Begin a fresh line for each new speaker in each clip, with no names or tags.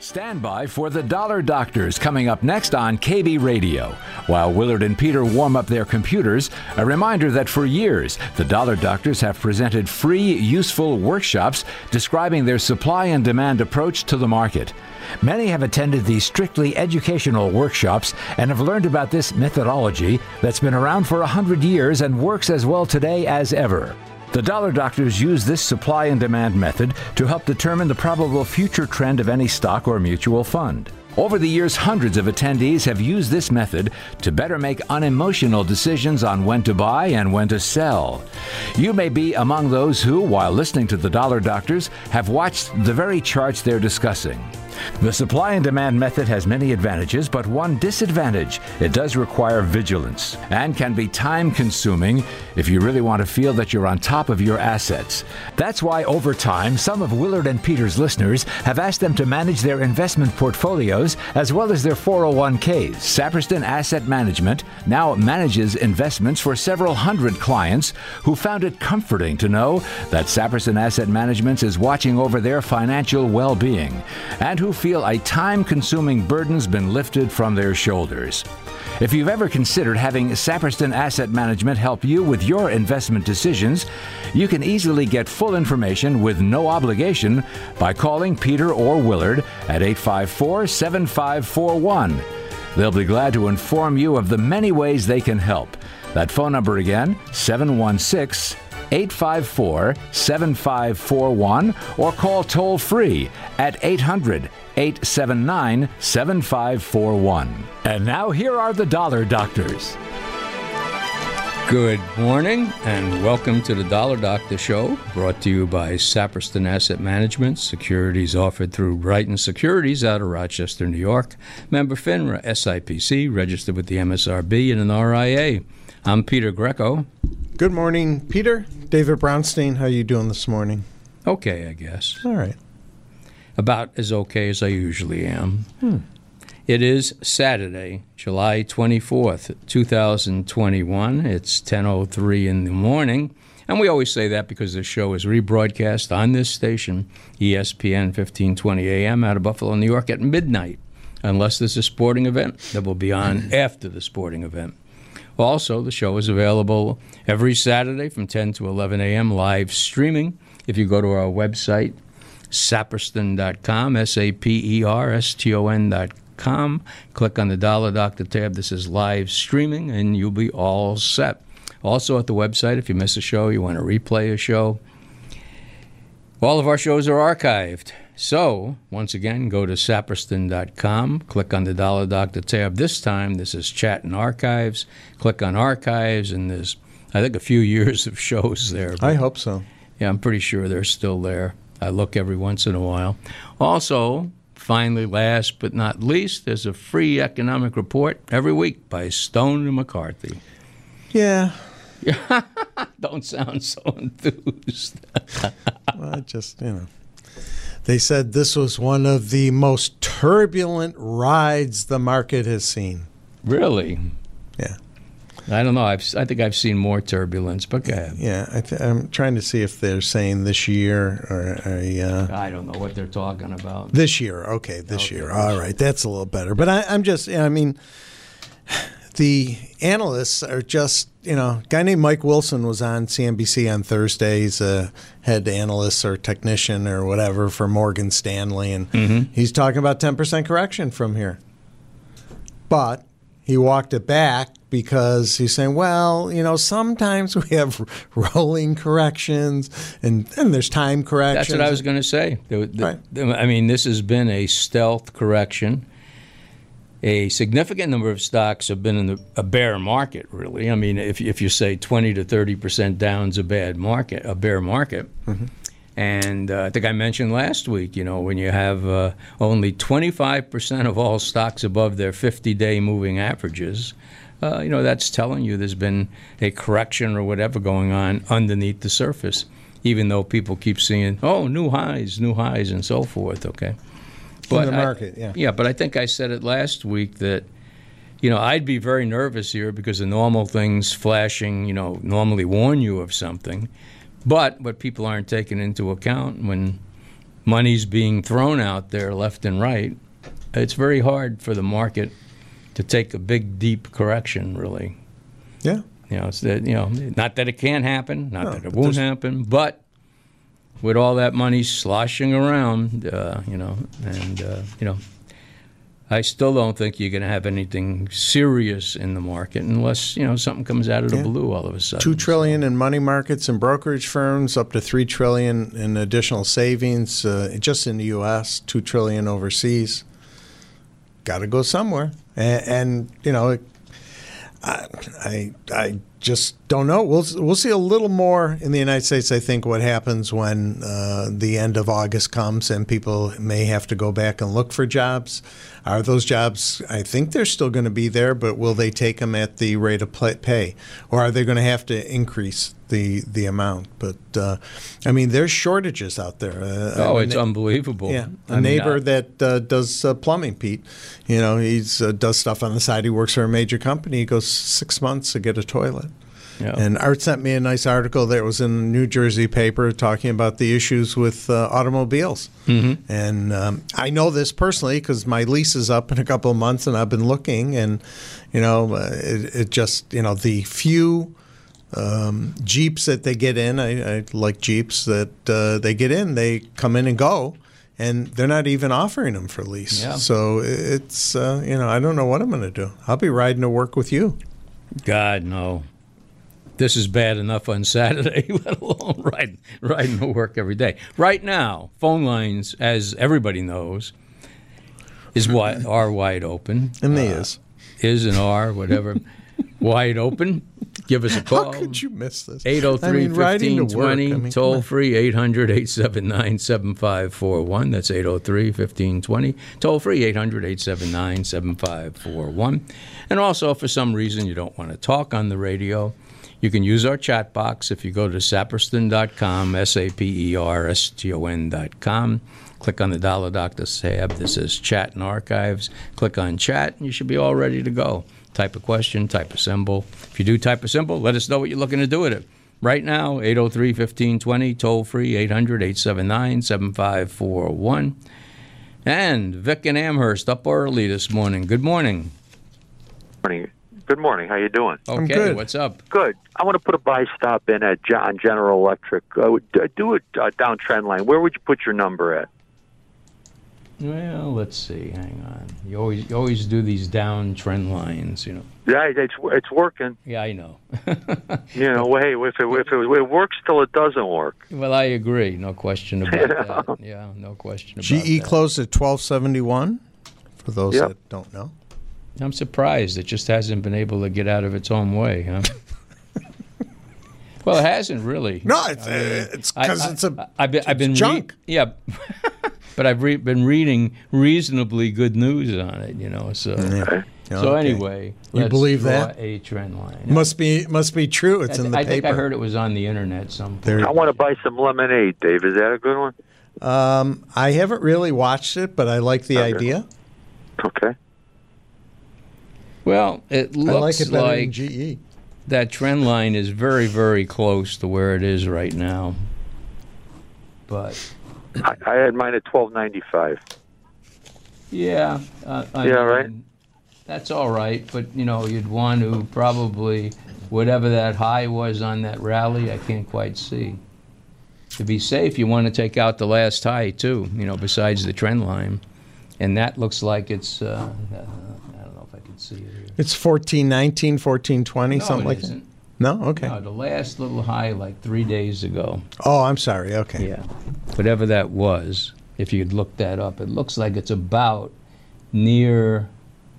Stand by for the Dollar Doctors coming up next on KB Radio. While Willard and Peter warm up their computers, a reminder that for years, the Dollar Doctors have presented free, useful workshops describing their supply and demand approach to the market. Many have attended these strictly educational workshops and have learned about this methodology that's been around for 100 years and works as well today as ever. The Dollar Doctors use this supply and demand method to help determine the probable future trend of any stock or mutual fund. Over the years, hundreds of attendees have used this method to better make unemotional decisions on when to buy and when to sell. You may be among those who, while listening to the Dollar Doctors, have watched the very charts they're discussing. The supply and demand method has many advantages, but one disadvantage: it does require vigilance and can be time-consuming if you really want to feel that you're on top of your assets. That's why over time, some of Willard and Peter's listeners have asked them to manage their investment portfolios as well as their 401ks. Saperston Asset Management now manages investments for several hundred clients who found it comforting to know that Saperston Asset Management is watching over their financial well-being, and who feel a time-consuming burden's been lifted from their shoulders. If you've ever considered having Saperston Asset Management help you with your investment decisions, you can easily get full information with no obligation by calling Peter or Willard at 854-7541. They'll be glad to inform you of the many ways they can help. That phone number again, 716-854-7541, or call toll-free at 800-879-7541. And now here are the Dollar Doctors.
Good morning and welcome to the Dollar Doctor Show, brought to you by Saperston Asset Management. Securities offered through Brighton Securities out of Rochester, New York. Member FINRA, SIPC, registered with the MSRB and an RIA. I'm Peter Greco.
Good morning, Peter. David Brownstein, how are you doing this morning?
Okay, I guess.
All right.
About as okay as I usually am. It is Saturday, July 24th, 2021. It's 10:03 in the morning. And we always say that because the show is rebroadcast on this station, ESPN 1520 AM, out of Buffalo, New York, at midnight, unless there's a sporting event that will be on after the sporting event. Also, the show is available every Saturday from 10 to 11 a.m. live streaming. If you go to our website, saperston.com, saperston.com, click on the Dollar Doctor tab. This is live streaming, and you'll be all set. Also at the website, if you miss a show, you want to replay a show, all of our shows are archived. So, once again, go to saperston.com, click on the Dollar Doctor tab. This time, this is Chat and Archives. Click on Archives, and there's, I think, a few years of shows there.
I hope so.
Yeah, I'm pretty sure they're still there. I look every once in a while. Also, finally, last but not least, there's a free economic report every week by Stone and McCarthy.
Yeah.
Don't sound so enthused.
Well, they said this was one of the most turbulent rides the market has seen.
Really?
Yeah.
I don't know. I think I've seen more turbulence, but go ahead.
Yeah, I'm trying to see if they're saying this year or
I don't know what they're talking about.
This year. Okay, this year. All right, that's a little better. But I'm just, I mean, the analysts are just, a guy named Mike Wilson was on CNBC on Thursday. He's a head analyst or technician or whatever for Morgan Stanley, and he's talking about 10% correction from here. But he walked it back because he's saying, well, sometimes we have rolling corrections and there's time corrections.
That's what I was going to say.
Right.
I mean, this has been a stealth correction. A significant number of stocks have been in a bear market, really. I mean, if you say 20 to 30% down's a bear market. And I think I mentioned last week, when you have only 25% of all stocks above their 50-day moving averages, that's telling you there's been a correction or whatever going on underneath the surface, even though people keep seeing, new highs, and so forth, okay?
But in the market,
Yeah, but I think I said it last week that, I'd be very nervous here because the normal things flashing, normally warn you of something. But what people aren't taking into account when money's being thrown out there left and right, it's very hard for the market to take a big, deep correction, really.
Yeah.
It's that, not that it can't happen, not that it won't happen, but with all that money sloshing around, I still don't think you're going to have anything serious in the market unless, something comes out of the blue all of a sudden.
$2 trillion in money markets and brokerage firms, up to $3 trillion in additional savings just in the U.S., $2 trillion overseas. Got to go somewhere. And I just don't know. We'll see a little more in the United States, I think, what happens when the end of August comes and people may have to go back and look for jobs. Are those jobs, I think they're still going to be there, but will they take them at the rate of pay? Or are they going to have to increase the amount? But, there's shortages out there.
It's unbelievable.
Yeah, a neighbor that does plumbing, Pete, he does stuff on the side. He works for a major company. He goes 6 months to get a toilet.
Yeah.
And Art sent me a nice article that was in the New Jersey paper talking about the issues with automobiles.
Mm-hmm.
And I know this personally because my lease is up in a couple of months, and I've been looking. And, it just, the few Jeeps that they get in, I like Jeeps that they get in, they come in and go. And they're not even offering them for lease.
Yeah.
So it's, I don't know what I'm going to do. I'll be riding to work with you.
God, no. This is bad enough on Saturday, let alone riding to work every day. Right now, phone lines, as everybody knows, are wide open.
And they is.
Is and are, whatever. Wide open. Give us a call.
How could you miss this?
803-1520, toll free, 800-879-7541. That's 803-1520, toll free, 800-879-7541. And also, if for some reason you don't want to talk on the radio, you can use our chat box if you go to saperston.com, saperston.com. Click on the Dollar Doctor tab. This says Chat and Archives. Click on Chat, and you should be all ready to go. Type a question, type a symbol. If you do type a symbol, let us know what you're looking to do with it. Right now, 803-1520, toll free, 800-879-7541. And Vic and Amherst up early this morning. Good morning.
Good morning. How you doing?
Okay,
good.
What's up?
Good. I want to put a buy stop in at General Electric. Do a downtrend line. Where would you put your number at?
Well, let's see. Hang on. You always do these down trend lines,
Yeah, it's working.
Yeah, I know.
Hey, if it works till it doesn't work.
Well, I agree. No question about that. Yeah, no question about that.
GE closed at 1271. For those that don't know.
I'm surprised it just hasn't been able to get out of its own way, huh? Well, it hasn't really.
No, it's because it's
I've been
junk.
But I've been reading reasonably good news on it, So,
Okay.
So anyway,
you believe that
a trend line
must be true. It's in the paper.
I think I heard it was on the internet somewhere.
I want to buy some lemonade, Dave. Is that a good one?
I haven't really watched it, but I like the idea.
Okay.
Well, it looks
I like it better than
like
GE.
that trend line is very, very close to where it is right now. But
I had mine at $12.95.
yeah,
right.
That's all right, but you'd want to probably whatever that high was on that rally. I can't quite see. To be safe, you want to take out the last high too. Besides the trend line, and that looks like it's. I don't know if I can see it here.
It's 1419, 1420, something like that. No, okay.
No, the last little high like 3 days ago.
Oh, I'm sorry. Okay.
Yeah, whatever that was. If you'd look that up, it looks like it's about near.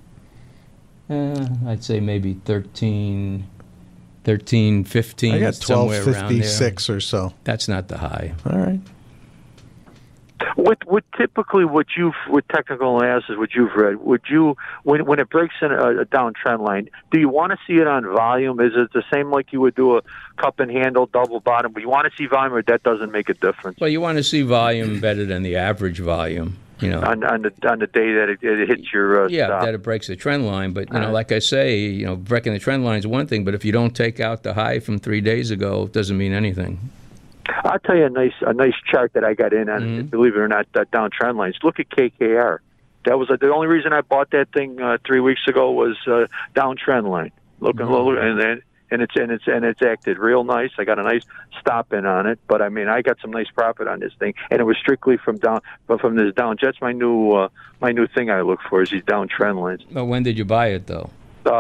I'd say maybe 13, 15,
I got
somewhere around there.
1256 or so.
That's not the high.
All right.
What typically with technical analysis, what you've read, would you when it breaks in a downtrend line, do you want to see it on volume? Is it the same like you would do a cup and handle double bottom? But you want to see volume, or that doesn't make a difference?
Well, you want to see volume better than the average volume.
On the day that it hits your stop.
That it breaks the trend line. But like I say, breaking the trend line is one thing. But if you don't take out the high from 3 days ago, it doesn't mean anything.
I'll tell you a nice chart that I got in on. Believe it or not, down trend lines. Look at KKR. That was the only reason I bought that thing 3 weeks ago was down trend line. Looking and it's acted real nice. I got a nice stop in on it, but I mean I got some nice profit on this thing, and it was strictly from this down. That's my new thing I look for is these down trend lines.
But when did you buy it though?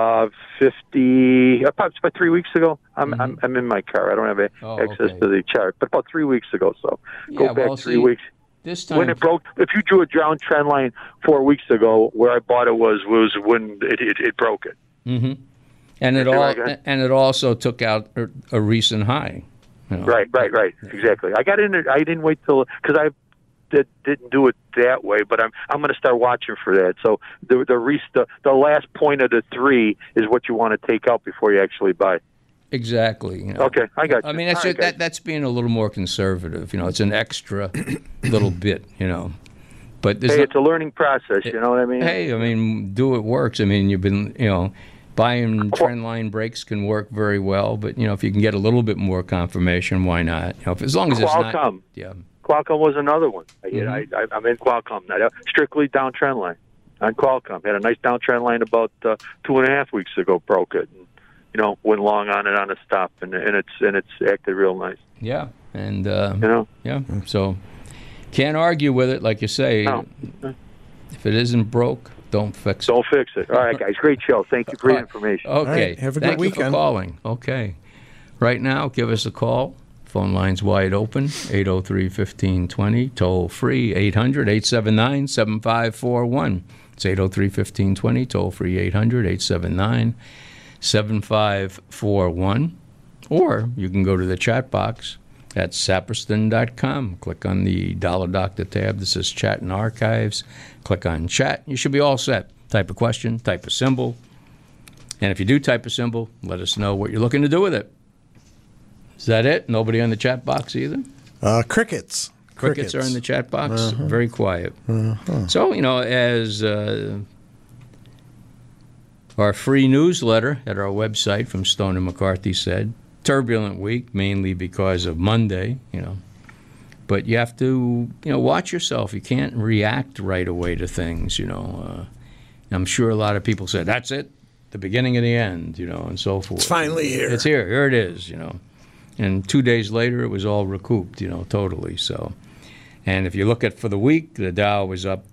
50. About 3 weeks ago. I'm in my car. I don't have access to the chart, but about 3 weeks ago. So go back 3 weeks.
This time,
when it broke, if you drew a down trend line 4 weeks ago, where I bought it was when it broke it.
Mm-hmm. And it also took out a recent high. You know. Right.
Exactly. I got in there. I didn't wait till because I didn't do it that way, but I'm going to start watching for that. So the last point of the three is what you want to take out before you actually buy.
Exactly. You know.
Okay, I got you.
I mean, that's being a little more conservative. You know, it's an extra little bit. You know, but
it's a learning process. You know what I mean?
Hey, I mean, it works. I mean, you've been buying trend line breaks can work very well, but if you can get a little bit more confirmation, why not? As long as
Qualcomm.
It's not. Yeah.
Qualcomm was another one. I'm in Qualcomm. Strictly down trend line on Qualcomm. Had a nice down trend line about 2.5 weeks ago. Broke it. And, went long on it on a stop, and it's acted real nice.
Yeah, and yeah. So can't argue with it, like you say.
No.
If it isn't broke, don't fix it.
Don't fix it. All right, guys. Great show. Thank you for your information.
Okay.
Right, have a good weekend.
Thank you for calling. Okay. Right now, give us a call. Phone line's wide open, 803-1520, toll free, 800-879-7541. It's 803-1520, toll free, 800-879-7541. Or you can go to the chat box at saperston.com. Click on the Dollar Doctor tab that says Chat and Archives. Click on Chat. You should be all set. Type a question, type a symbol. And if you do type a symbol, let us know what you're looking to do with it. Is that it? Nobody on the chat box either?
Crickets.
Crickets are in the chat box. Very quiet. So, as our free newsletter at our website from Stone and McCarthy said, turbulent week, mainly because of Monday, But you have to, watch yourself. You can't react right away to things, I'm sure a lot of people said, that's it, the beginning of the end, and so forth.
It's finally here.
It's here. Here it is, And 2 days later, it was all recouped, totally. So, and if you look at for the week, the Dow was up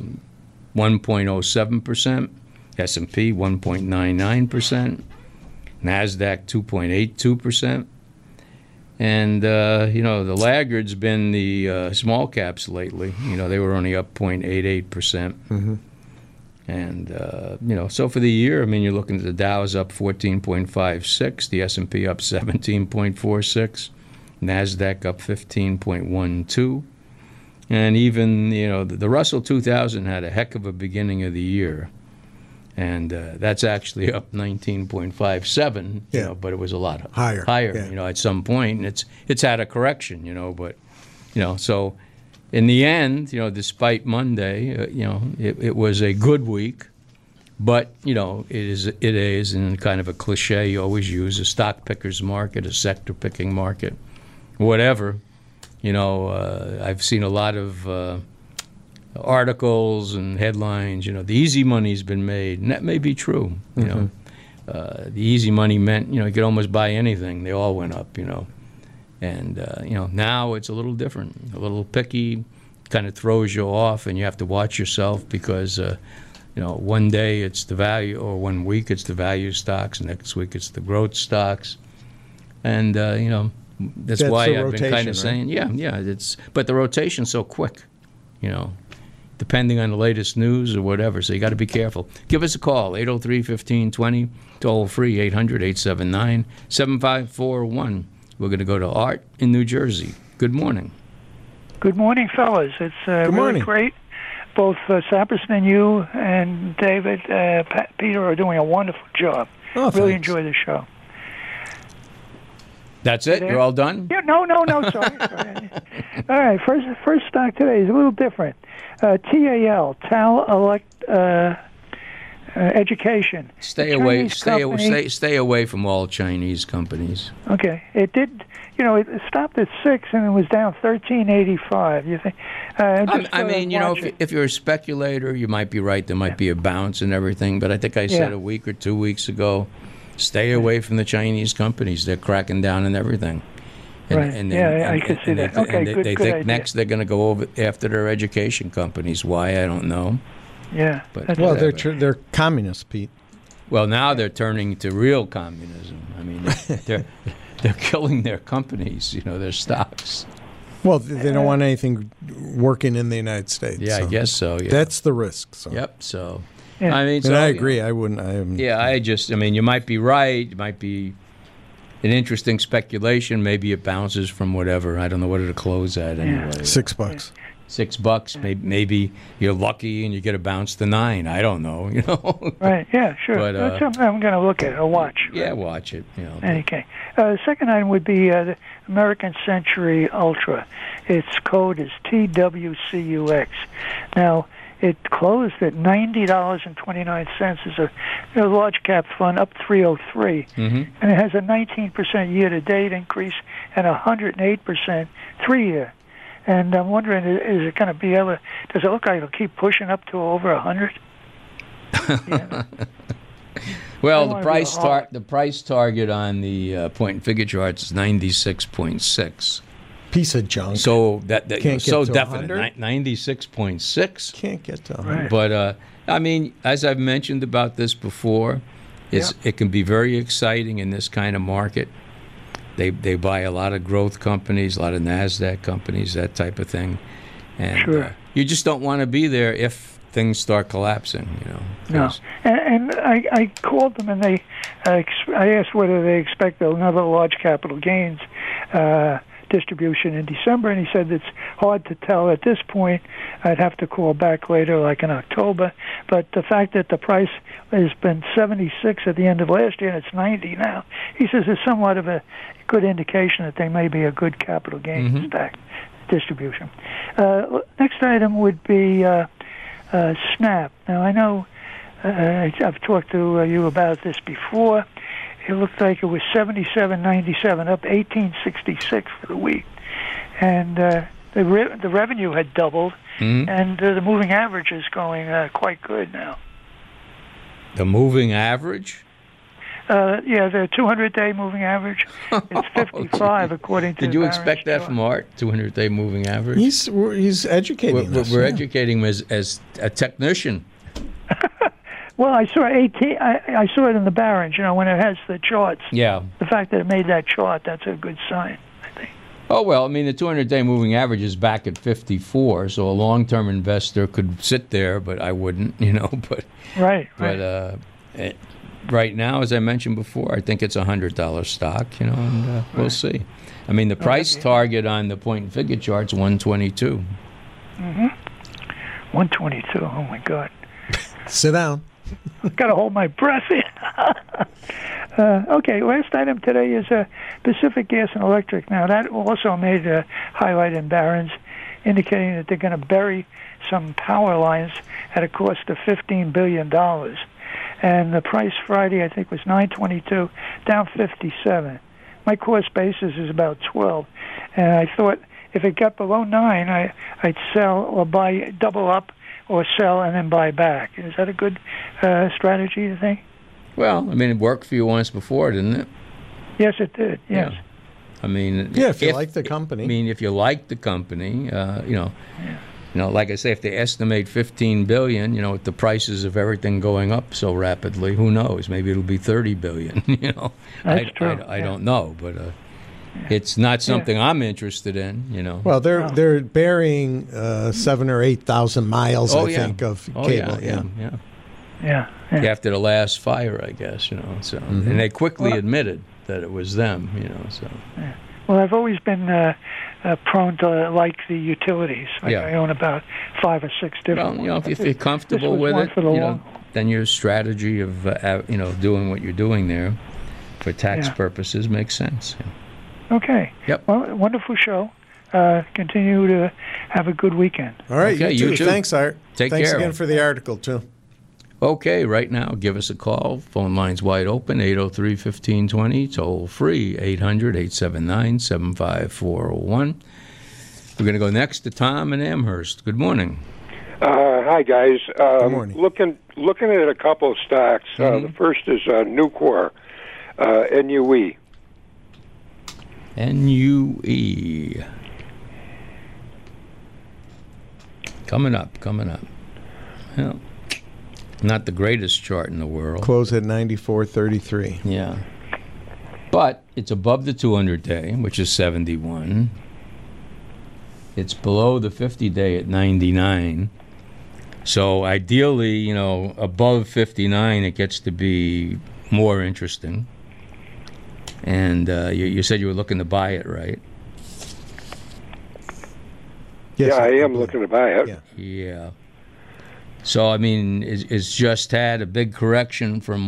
1.07%, S&P 1.99%, NASDAQ 2.82%. And, the laggard's been the small caps lately. They were only up 0.88%. Mm-hmm. And, so for the year, you're looking at the Dow's up 14.56, the S&P up 17.46, NASDAQ up 15.12. And even, the Russell 2000 had a heck of a beginning of the year. And that's actually up 19.57, but it was a lot higher, at some point. And it's had a correction, but, so... In the end, despite Monday, it was a good week, but it is in kind of a cliche you always use, a stock picker's market, a sector picking market, whatever. I've seen a lot of articles and headlines. The easy money's been made, and that may be true. The easy money meant you could almost buy anything. They all went up. And, now it's a little different, a little picky, kind of throws you off, and you have to watch yourself because, one day it's the value, or 1 week it's the value stocks, next week it's the growth stocks. And, that's why I've been kind of saying, but the rotation's so quick, depending on the latest news or whatever, so you got to be careful. Give us a call, 803-1520, toll free, 800-879-7541. We're going to go to Art in New Jersey. Good morning.
Good morning, fellas. It's really great. Both Saperson and you and David, Peter are doing a wonderful job. Really enjoy the show.
That's it? You're all done?
Yeah, no, sorry. All right, first stock today is a little different. TAL, Education.
Stay away from all Chinese companies.
Okay, it did. It stopped at 6 and it was down 13.85. You think?
I mean, if you're a speculator, you might be right. There might be a bounce and everything. But I think I said a week or 2 weeks ago, stay away from the Chinese companies. They're cracking down on everything.
I can see that. Okay,
they
good
think
idea.
next they're going to go over after their education companies. Why, I don't know.
Yeah.
But
they're communists, Pete.
Well, now they're turning to real communism. I mean, they're killing their companies, their stocks.
Well, they don't want anything working in the United States.
Yeah,
so.
I guess so. Yeah.
That's the risk. So.
Yep. So,
yeah.
I mean,
and I agree. I wouldn't.
You might be right. It might be an interesting speculation. Maybe it bounces from whatever. I don't know what it'll close at anyway.
$6.
$6. Maybe you're lucky and you get a bounce to 9. I don't know.
Right. Yeah. Sure. But, that's something I'm going to look at or watch.
Yeah, watch it.
Okay. The second item would be the American Century Ultra. Its code is TWCUX. Now, it closed at $90.29 as a large cap fund, up 303, and it has a 19% year-to-date increase and 108% 3-year. And I'm wondering, is it going to be able? Does it look like it'll keep pushing up to over 100? Yeah.
Well, the price target on the point and figure charts is 96.6.
Piece of junk.
So that
can't
so
get to
definite 96.6.
Can't get to 100.
But I mean, as I've mentioned about this before, it can be very exciting in this kind of market. They buy a lot of growth companies, a lot of NASDAQ companies, that type of thing. And you just don't want to be there if things start collapsing,
No. And I called them and I asked whether they expect another large capital gains distribution in December, and he said it's hard to tell at this point. I'd have to call back later, like in October. But the fact that the price has been 76 at the end of last year and it's 90 now, he says is somewhat of a good indication that they may be a good capital gains stack distribution. Next item would be Snap. Now, I know I've talked to you about this before. It looked like it was 77.97, up 18.66 for the week, and the revenue had doubled, and the moving average is going quite good now.
The moving average?
The 200-day moving average. It's 55 according to.
Did you expect that from Art? 200-day moving average.
He's educating us.
We're educating him as a technician.
Well, I saw 18. I saw it in the Barron's. When it has the charts.
Yeah.
The fact that it made that chart, that's a good sign, I think.
Oh, well, I mean, the 200-day moving average is back at 54, so a long-term investor could sit there, but I wouldn't, But
right.
Right now, as I mentioned before, I think it's a $100 stock, and we'll see. I mean, the price target on the point and figure chart's 122.
122. Oh my God.
Sit down.
Got to hold my breath in. Okay, last item today is Pacific Gas and Electric. Now, that also made a highlight in Barron's, indicating that they're going to bury some power lines at a cost of $15 billion. And the price Friday, I think, was $9.22, down 57. My cost basis is about 12. And I thought if it got below 9, I'd sell or buy, double up, or sell and then buy back. Is that a good strategy, you think?
Well, I mean, it worked for you once before, didn't it?
Yes, it did. Yes.
Yeah. I mean,
if you like the company.
I mean, if you like the company, like I say, if they estimate $15 billion, with the prices of everything going up so rapidly, who knows? Maybe it'll be $30 billion.
That's true.
I don't know, but it's not something I'm interested in.
Well, they're burying 7,000 or 8,000 miles, I think, of cable.
Yeah.
After the last fire, I guess. So and they quickly admitted that it was them. So.
Yeah. Well, I've always been prone to like the utilities. I own about 5 or 6 different ones.
If you're comfortable with it, then your strategy of doing what you're doing there for tax purposes makes sense. Yeah.
Okay.
Yep.
Well, wonderful show. Continue to have a good weekend.
All right.
Okay,
you too. Thanks, Art.
Take
Thanks
care.
Thanks again for the article, too.
Okay, right now, give us a call. Phone line's wide open, 803-1520, toll free, 800-879-75401. We're going to go next to Tom in Amherst. Good morning.
Hi, guys.
Good morning.
Looking at a couple of stocks. The first is Nucor, NUE.
NUE. Coming up. Well, not the greatest chart in the world.
Close at 94.33.
Yeah. But it's above the 200-day, which is 71. It's below the 50-day at 99. So ideally, above 59, it gets to be more interesting. And you said you were looking to buy it, right?
Yes,
I am looking to buy it.
Yeah. So, I mean, it's just had a big correction from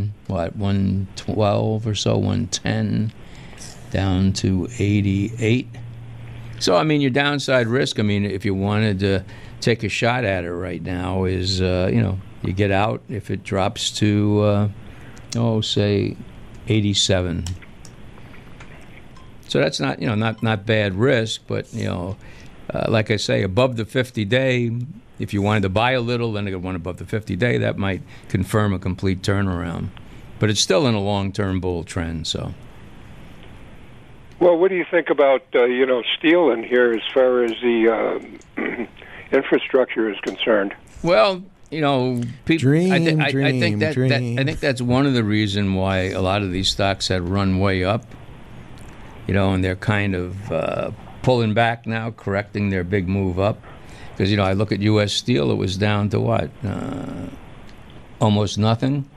112 or so, 110, down to 88. So, I mean, your downside risk, I mean, if you wanted to take a shot at it right now is, you get out if it drops to, say, 87. So that's not, not bad risk, but, like I say, above the 50-day, if you wanted to buy a little, then it went above the 50-day, that might confirm a complete turnaround. But it's still in a long-term bull trend, so.
Well, what do you think about, steel in here as far as the infrastructure is concerned?
Well, people. I think
dream.
that's one of the reasons why a lot of these stocks had run way up. And they're kind of pulling back now, correcting their big move up. Because I look at U.S. Steel, it was down to what? Almost nothing.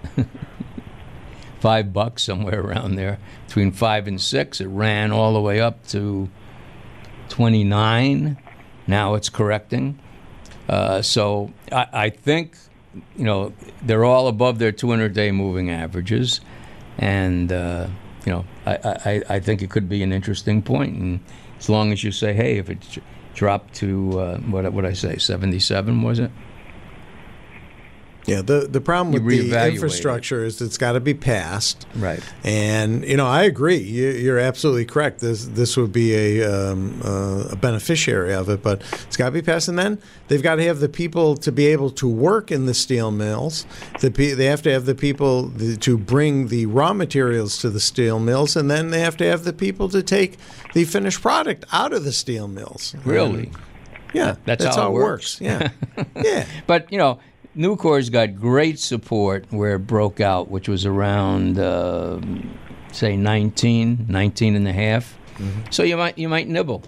$5 somewhere around there, between 5 and 6. It ran all the way up to 29. Now it's correcting. So I think, they're all above their 200-day moving averages. And, I think it could be an interesting point. And as long as you say, hey, if it dropped to, what I say, 77, was it?
Yeah, the problem with the infrastructure is it's got to be passed.
Right.
And, I agree. You're absolutely correct. This would be a beneficiary of it, but it's got to be passed. And then they've got to have the people to be able to work in the steel mills. They have to have the people to bring the raw materials to the steel mills, and then they have to have the people to take the finished product out of the steel mills.
Really?
Yeah.
That's how it works.
Yeah. Yeah.
But, Nucor's got great support where it broke out, which was around, say, 19 and a half. Mm-hmm. So you might nibble,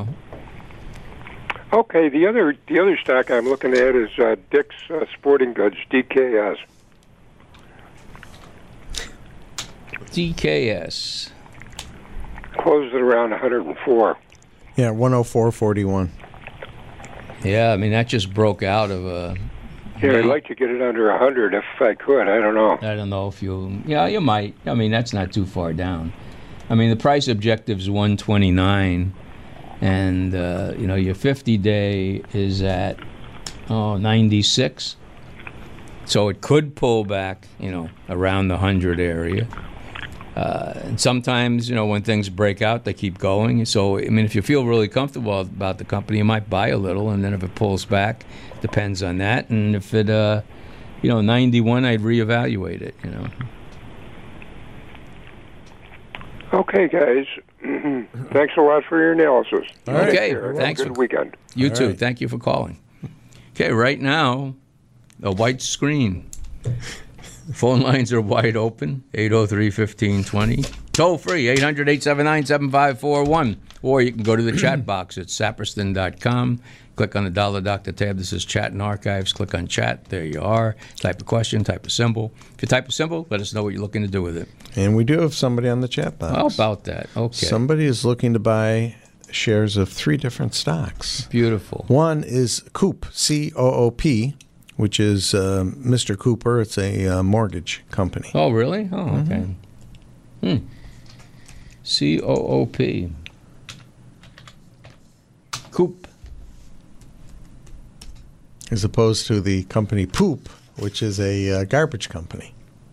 Okay, the other stock I'm looking at is Dick's Sporting Goods, DKS.
DKS.
Closed at around 104.
Yeah, 104.41.
Yeah, I mean, that just broke out of a...
Yeah, I'd like to get it under 100 if I could. I don't know.
I don't know if you... Yeah, you might. I mean, that's not too far down. I mean, the price objective is 129, and, your 50-day is at, 96. So it could pull back, around the 100 area. And sometimes, when things break out, they keep going. So, I mean, if you feel really comfortable about the company, you might buy a little, and then if it pulls back, depends on that. And if it, 91, I'd reevaluate it,
Okay, guys. Thanks a lot for your analysis.
Okay, thanks.
Have a good weekend.
You too. Right. Thank you for calling. Okay, right now, a white screen. Phone lines are wide open, 803-1520. Toll free, 800-879-7541. Or you can go to the chat box at saperston.com. Click on the Dollar Doctor tab. This is Chat and Archives. Click on Chat. There you are. Type a question, type a symbol. If you type a symbol, let us know what you're looking to do with it.
And we do have somebody on the chat box.
How about that? Okay.
Somebody is looking to buy shares of 3 different stocks.
Beautiful.
One is Coop, C-O-O-P, which is Mr. Cooper. It's a mortgage company.
Oh, really? Oh, okay. Mm-hmm. C-O-O-P. Coop.
As opposed to the company Poop, which is a garbage company.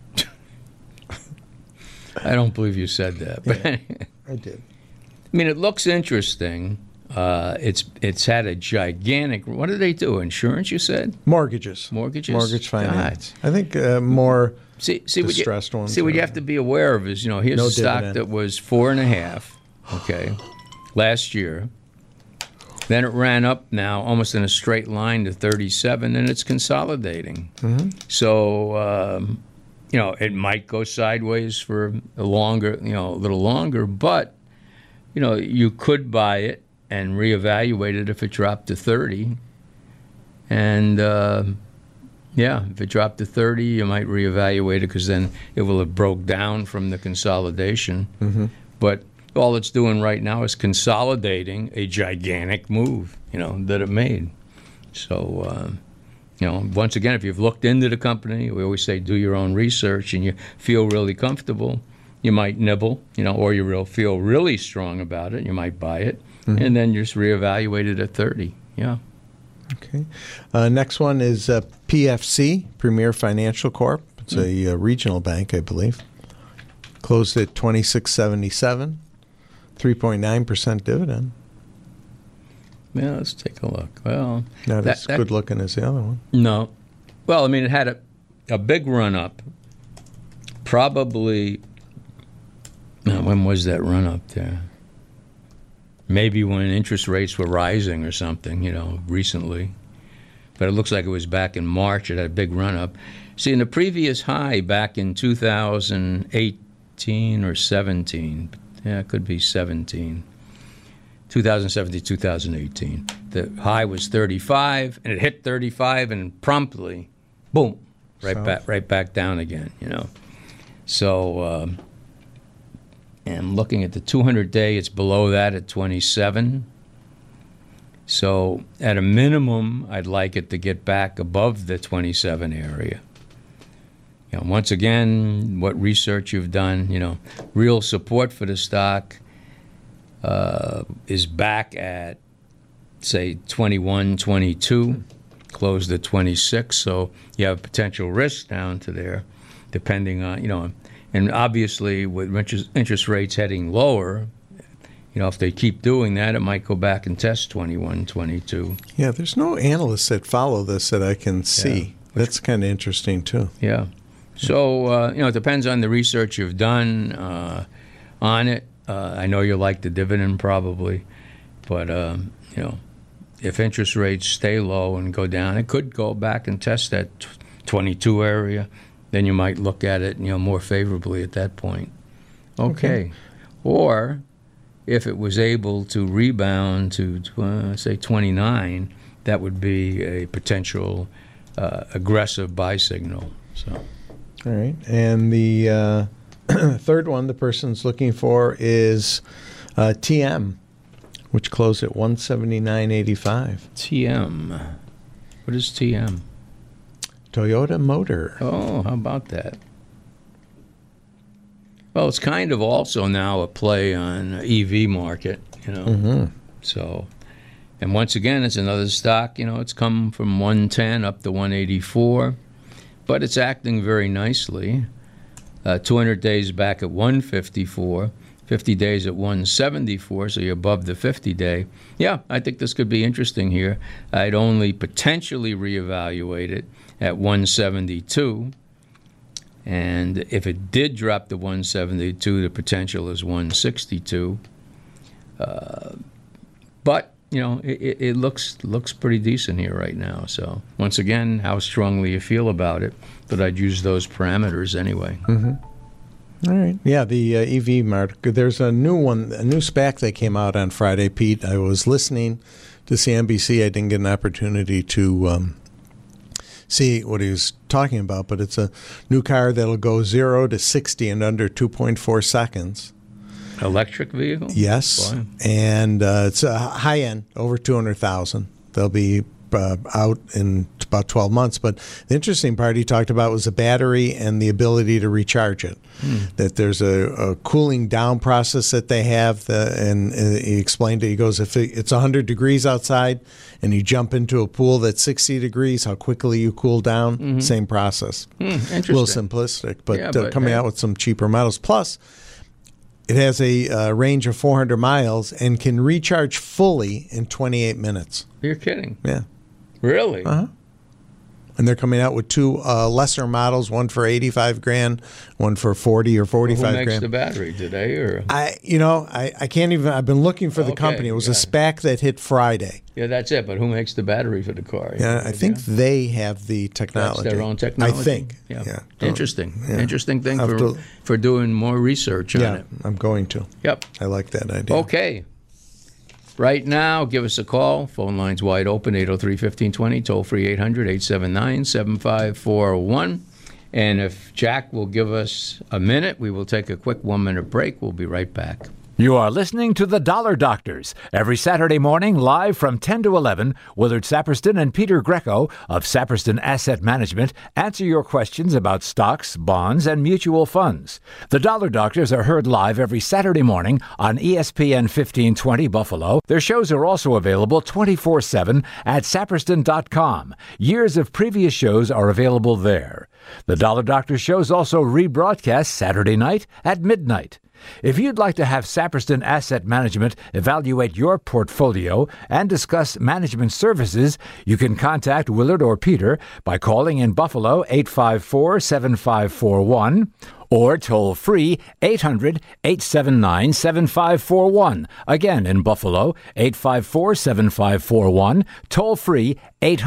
I don't believe you said that, but
Yeah, I did.
I mean, it looks interesting. It's had a gigantic. What do they do? Insurance? You said
Mortgages.
mortgages,
Mortgage finance.
God.
I think more
See,
distressed ones.
See, what you have to be aware of is, here's
No
a stock
dividend.
that was 4.5, okay, last year. Then it ran up now almost in a straight line to 37, and it's consolidating.
Mm-hmm.
So, it might go sideways for a little longer, but, you could buy it and reevaluate it if it dropped to 30. And, if it dropped to 30, you might reevaluate it because then it will have broke down from the consolidation.
Mm-hmm.
But all it's doing right now is consolidating a gigantic move, that it made. So, once again, if you've looked into the company, we always say do your own research, and you feel really comfortable, you might nibble, or you feel really strong about it, you might buy it, and then just reevaluate it at 30. Yeah.
Okay. Next one is PFC, Premier Financial Corp. It's a regional bank, I believe. Closed at $26.77, 3.9% dividend.
Yeah, let's take a look. Well,
Not as good looking as the other one.
No. Well, I mean, it had a big run up. Probably, when was that run up there? Maybe when interest rates were rising or something, recently. But it looks like it was back in March. It had a big run up. See, in the previous high back in 2018 or 17, yeah, it could be 17, 2017, 2018. The high was 35, and it hit 35, and promptly, boom, right back down again. So, and looking at the 200-day, it's below that at 27. So, at a minimum, I'd like it to get back above the 27 area. Once again, what research you've done, real support for the stock is back at, say, 21, 22, closed at 26. So you have potential risk down to there, depending on, and obviously with interest rates heading lower, if they keep doing that, it might go back and test 21, 22.
Yeah, there's no analysts that follow this that I can see. Yeah. That's kind of interesting, too.
Yeah. So, it depends on the research you've done on it. I know you like the dividend probably, but, if interest rates stay low and go down, it could go back and test that 22 area. Then you might look at it, more favorably at that point. Okay. Or if it was able to rebound to, say, 29, that would be a potential aggressive buy signal. So.
All right. And the third one the person's looking for is TM, which closed at $179.85.
TM. What is TM?
Toyota Motor.
Oh, how about that? Well, it's kind of also now a play on EV market, So, and once again, it's another stock, it's come from 110 up to 184. But it's acting very nicely. 200 days back at 154, 50 days at 174, so you're above the 50-day. Yeah, I think this could be interesting here. I'd only potentially reevaluate it at 172. And if it did drop to 172, the potential is 162. But it looks pretty decent here right now. So once again, how strongly you feel about it, but I'd use those parameters anyway.
Mm-hmm. All right. Yeah, the EV market. There's a new one, a new SPAC that came out on Friday, Pete. I was listening to CNBC. I didn't get an opportunity to see what he was talking about, but it's a new car that'll go 0 to 60 in under 2.4 seconds.
Electric vehicle?
Yes.
Boy.
And it's a high end, over $200,000. They'll be out in about 12 months. But the interesting part he talked about was the battery and the ability to recharge it. That there's a cooling down process that they have, and he explained it. He goes, if it's 100 degrees outside and you jump into a pool that's 60 degrees, how quickly you cool down, same process.
Interesting.
A little simplistic, but coming out with some cheaper models. Plus, it has a range of 400 miles and can recharge fully in 28 minutes.
You're kidding.
Yeah.
Really?
Uh-huh. And they're coming out with two lesser models, one for $85,000, one for $40,000 or $45,000.
Who makes the battery today? Or
I can't even. I've been looking for the company. It was a SPAC that hit Friday.
Yeah, that's it. But who makes the battery for the car?
Yeah, I think they have the technology.
That's their own technology.
I think.
Yeah. Interesting.
Yeah.
Interesting thing for doing more research on it.
I'm going to.
Yep.
I like that idea.
Okay. Right now, give us a call. Phone line's wide open, 803-1520, toll-free 800-879-7541. And if Jack will give us a minute, we will take a quick 1-minute break. We'll be right back.
You are listening to The Dollar Doctors, every Saturday morning live from 10 to 11. Willard Saperston and Peter Greco of Saperston Asset Management answer your questions about stocks, bonds, and mutual funds. The Dollar Doctors are heard live every Saturday morning on ESPN 1520 Buffalo. Their shows are also available 24/7 at saperston.com. Years of previous shows are available there. The Dollar Doctor shows also rebroadcast Saturday night at midnight. If you'd like to have Saperston Asset Management evaluate your portfolio and discuss management services, you can contact Willard or Peter by calling in Buffalo 854-7541 or toll-free 800-879-7541. Again, in Buffalo, 854-7541, toll-free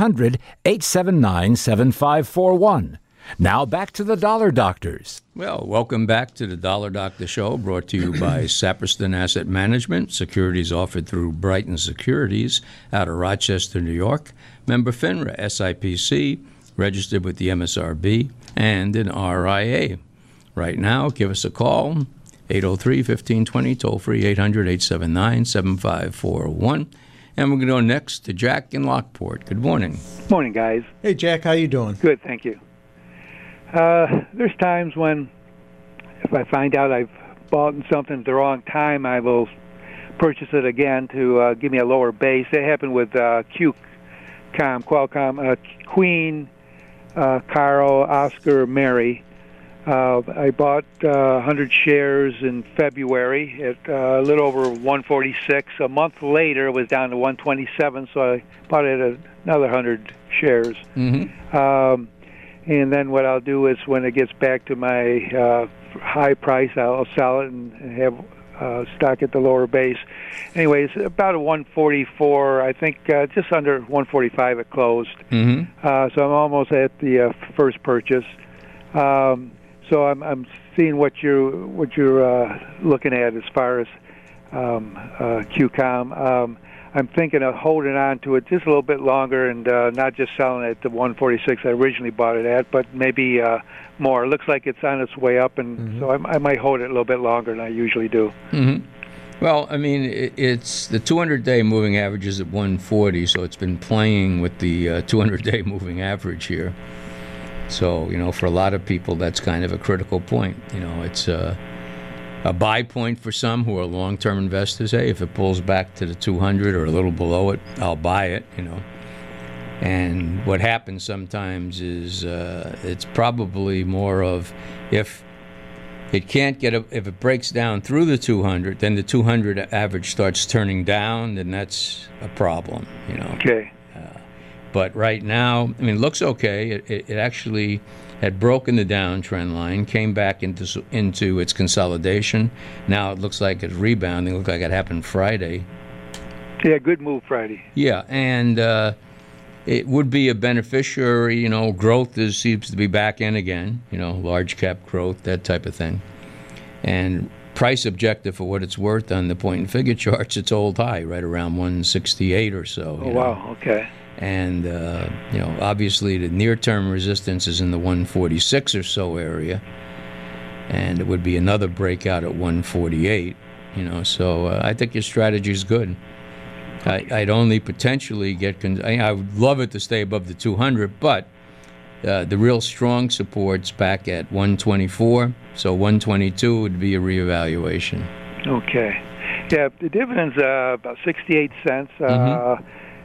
800-879-7541. Now back to the Dollar Doctors.
Well, welcome back to the Dollar Doctor Show, brought to you by Saperston Asset Management. Securities offered through Brighton Securities out of Rochester, New York. Member FINRA, SIPC, registered with the MSRB, and an RIA. Right now, give us a call, 803-1520, toll-free 800-879-7541. And we're going to go next to Jack in Lockport. Good morning.
Morning, guys.
Hey, Jack, how you doing?
Good, thank you. There's times when if I find out I've bought something at the wrong time, I will purchase it again to give me a lower base. That happened with Qualcomm, Queen, Caro, Oscar, Mary. I bought 100 shares in February at a little over 146. A month later, it was down to 127, so I bought it at another 100 shares.
Mm-hmm.
And then what I'll do is when it gets back to my high price, I'll sell it and have stock at the lower base. Anyways, about a 144, I think just under 145 it closed.
Mm-hmm.
So I'm almost at the first purchase. So I'm seeing what you're looking at as far as QCOM. I'm thinking of holding on to it just a little bit longer and not just selling it at the 146 I originally bought it at, but maybe more. It looks like it's on its way up, and so I might hold it a little bit longer than I usually do.
Mm-hmm. Well, I mean, it's the 200-day moving average is at 140, so it's been playing with the 200-day moving average here. So, for a lot of people, that's kind of a critical point. It's a buy point for some who are long-term investors. Hey, if it pulls back to the 200 or a little below it, I'll buy it, And what happens sometimes is it's probably more of if it can't if it breaks down through the 200, then the 200 average starts turning down, then that's a problem,
Okay.
But right now, it looks okay. It actually had broken the downtrend line, came back into its consolidation. Now it looks like it's rebounding. It looked like it happened Friday.
Yeah, good move Friday.
Yeah, and it would be a beneficiary. Growth seems to be back in again. Large cap growth, that type of thing. And price objective for what it's worth on the point and figure charts, it's old high, right around 168 or so.
Oh, wow, okay.
And, obviously the near-term resistance is in the 146 or so area. And it would be another breakout at 148, So I think your strategy is good. I'd only potentially get. I would love it to stay above the 200, but the real strong support's back at 124. So 122 would be a reevaluation.
Okay. Yeah, the dividend's about 68 cents, about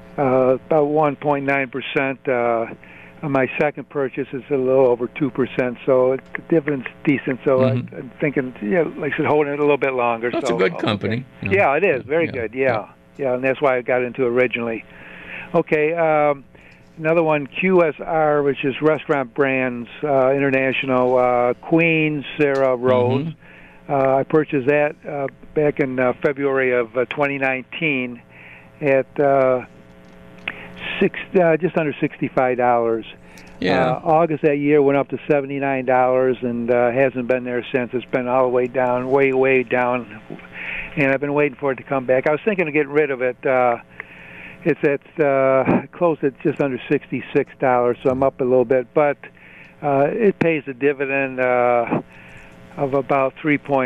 1.9%. My second purchase is a little over 2%, so the dividend's decent. So I'm thinking, like I said, holding it a little bit longer.
That's
so,
a good company.
Okay. Yeah, it is. Very good, yeah, and that's why I got into it originally. Okay, another one, QSR, which is Restaurant Brands International, Queen Sarah Rose. I purchased that back in February of 2019 at just under $65.
Yeah.
August that year went up to $79 and hasn't been there since. It's been all the way down, way down, and I've been waiting for it to come back. I was thinking of getting rid of it. It's at close at just under $66, so I'm up a little bit, but it pays a dividend of about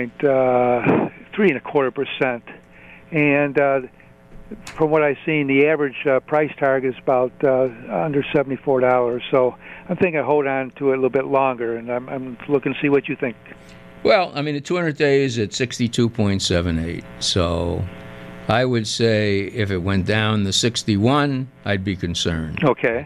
3.25%, and from what I've seen, the average price target is about under $74. So I'm thinking I hold on to it a little bit longer, and I'm looking to see what you think.
Well, I mean, the 200 days at 62.78. So I would say if it went down to 61, I'd be concerned.
Okay.